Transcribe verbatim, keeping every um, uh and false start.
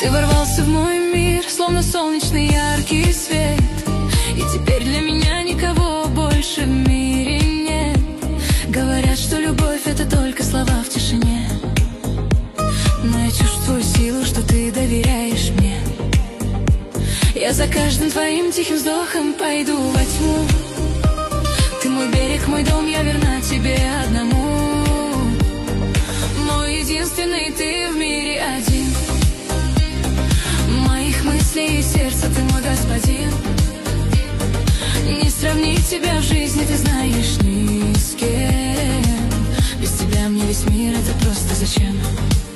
Ты ворвался в мой мир, словно солнечный яркий свет, и теперь для меня никого больше в мире нет. Говорят, что любовь — это только слова в тишине, но я чувствую силу, что ты доверяешь мне. Я за каждым твоим тихим вздохом пойду во тьму. Ты мой берег, мой дом, я верна тебе одному. Мой единственный, ты в мире один. Моих мыслей и сердца ты мой господин. Не сравнить тебя в жизни, ты знаешь, ни с кем. Без тебя мне весь мир — это просто зачем?